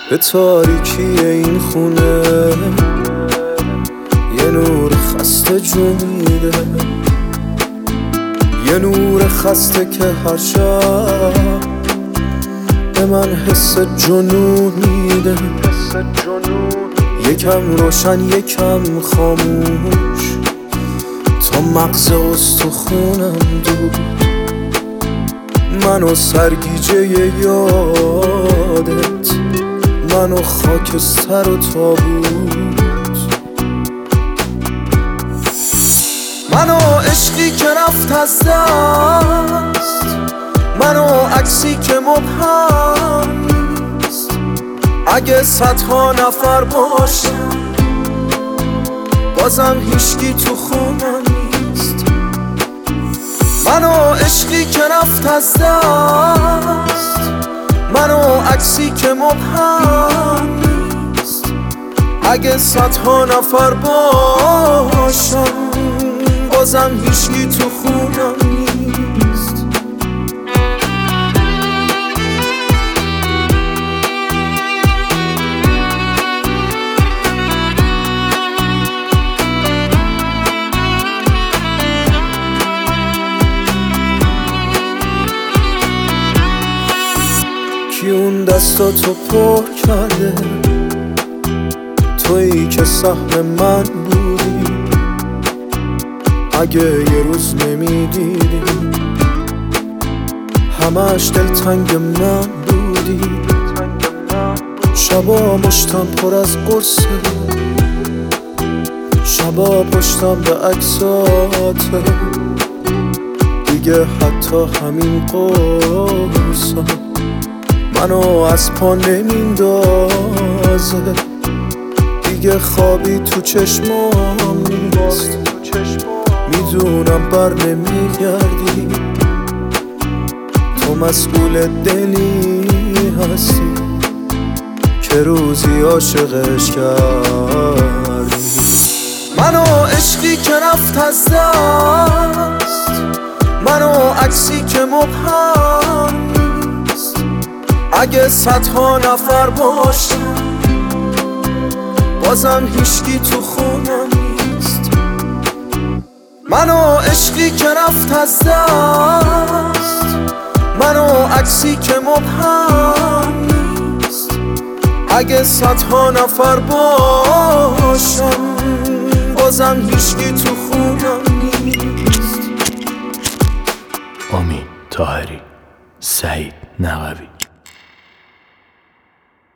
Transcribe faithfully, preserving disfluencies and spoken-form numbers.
به تاریکی این خونه یه نور خسته جون میده، یه نور خسته که هر شب به من حس جنون میده. یکم روشن یکم خاموش تا مغز استخونم دود، منو سرگیجه یادت، منو خاکستر و تابوت، منو عشقی که رفت از دست، منو عکسی که مبهم نیست. اگه صدها نفر باشم بازم هیچکی تو خونم نیست. منو عشقی که رفت از دست، منو عکسی که مبهم نیست. اگه صدها نفر باشم بازم هیچکی تو خونم نیست. کی اون دستاتو پر کرده، تویی که سهم من بودی. اگه یه روز نمیدیدی همش دلتنگ من بودی. شبا مشتم پر از قرصه، شبا پشتم به عکساته، دیگه حتی همین قرصا منو از پا نمیندازه. دیگه خوابی تو چشمام نیست، میدونم بر نمیگردی، تو مسئول دلی هستی که روزی عاشقش کردی. منو عشقی که رفت از دست، منو عکسی که مبهم نیست. اگه صدها نفر باشم بازم هیچکی تو خونم نیست. منو عشقی که رفت از دست، منو عکسی که مبهم نیست. اگه صدها نفر باشم بازم هیچکی تو خونم نیست. امین طاهری، سعید نقوی.